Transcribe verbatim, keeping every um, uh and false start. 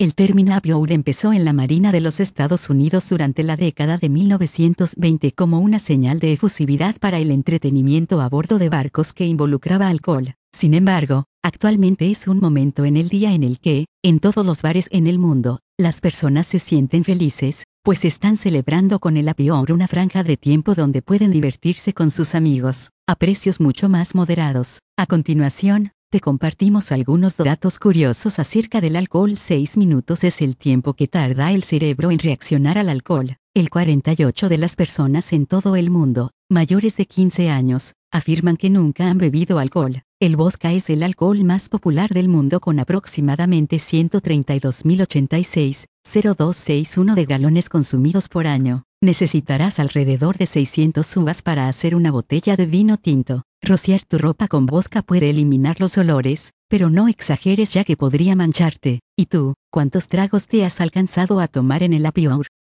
El término happy hour empezó en la Marina de los Estados Unidos durante la década de mil novecientos veinte como una señal de efusividad para el entretenimiento a bordo de barcos que involucraba alcohol. Sin embargo, actualmente es un momento en el día en el que, en todos los bares en el mundo, las personas se sienten felices, pues están celebrando con el happy hour una franja de tiempo donde pueden divertirse con sus amigos, a precios mucho más moderados. A continuación, te compartimos algunos datos curiosos acerca del alcohol. seis minutos es el tiempo que tarda el cerebro en reaccionar al alcohol. El cuarenta y ocho por ciento de las personas en todo el mundo, mayores de quince años, afirman que nunca han bebido alcohol. El vodka es el alcohol más popular del mundo con aproximadamente ciento treinta y dos mil ochenta y seis punto cero dos seis uno de galones consumidos por año. Necesitarás alrededor de seiscientas uvas para hacer una botella de vino tinto. Rociar tu ropa con vodka puede eliminar los olores, pero no exageres ya que podría mancharte. ¿Y tú, cuántos tragos te has alcanzado a tomar en el happy hour?